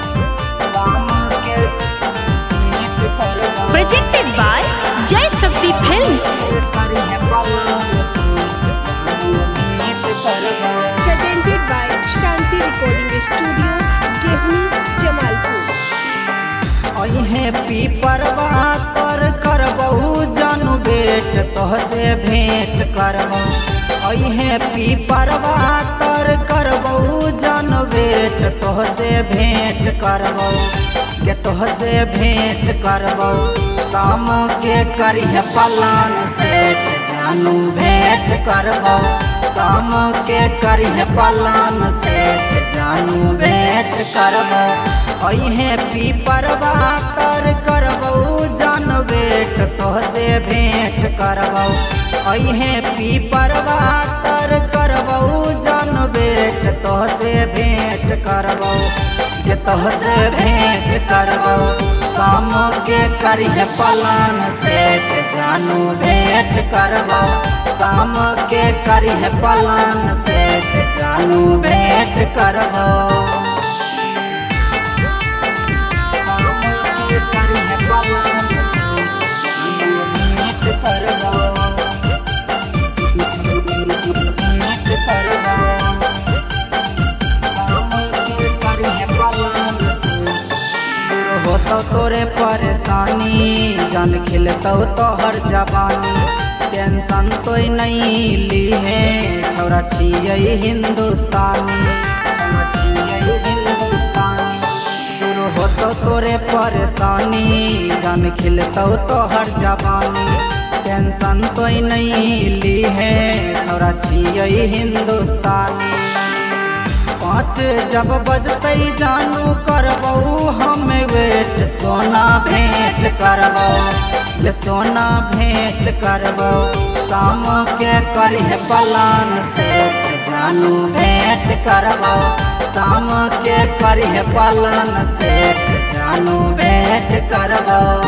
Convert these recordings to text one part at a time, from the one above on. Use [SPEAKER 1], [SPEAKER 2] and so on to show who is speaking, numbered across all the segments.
[SPEAKER 1] Presented by Jai Shakti Films.
[SPEAKER 2] Presented by Shanti Recording Studio, Gehni, Jamalpur.
[SPEAKER 3] अहे पीपरवा तर करबहु जानू बेट तोहसे भेंट करबहु। अहे पीपरवा तर करबहु जानू बेट तोहसे भेंट करबहु। के तोहसे भेंट करबहु काम के करिह पलान सेठ जानू भेंट करबहु। काम के करिह पलान सेठ जानू भेंट करबहु। अहे पीपरवा तर करबहु जान बेट तोहसे भेंट करबहु। अहे पीपरवा तर करबहु जान बेट तोहसे भेंट करबहु। के तोहसे भेंट करबहु काम के करिह पलान सेठ जानू भेंट करबहु। काम के करिह पलान सेठ जानू भेंट करबहु। होतो तोरे परेशानी जान खिलतो तोहर जवानी। टेंशन तो नहीं ली है छौरा छियै हिंदुस्तानी। छौरा छियै हिंदुस्तानी। दूर होतो तोरे परेशानी जान खिलतो तोहर जवानी। टेंशन तो नहीं ली है छौरा छियै हिंदुस्तानी। 5 जब बजते जानू करबहु हम वेट सोना भेंट करबहु। सोना भेंट करबहु शाम के करिह पलान सेठ जानू भेंट करबहु। शाम के करिह पलान सेठ जानू भेंट करबहु।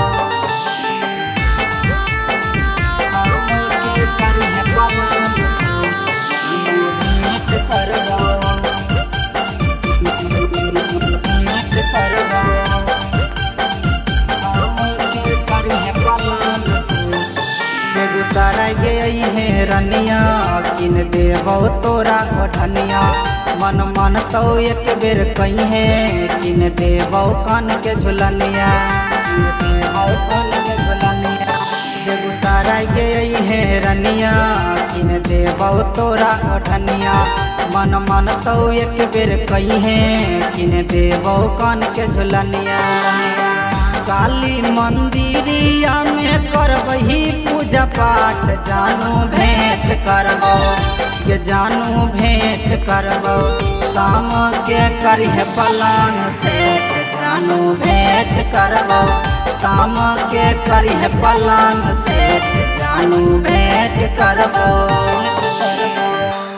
[SPEAKER 3] बेगूसराय गई है रनिया किन देबौ तोरा ओढ़निया। मन मन तो एक बेर कही है किन देबौ कान के झुलनिया। कान के झुलनिया बेगूसराय गई है रनिया किन देबौ तोरा ओढ़निया। मन मन तो एक बेर कही है किन देबौ कान के झुलनिया। काली मंदिरिया में करबही पूजा पाठ जानू भेंट करबहु। ये जानू भेंट करबहु शाम के करिह पलान सेठ जानू भेंट करबहु। शाम के करिह पलान सेठ जानू भेंट करबहु।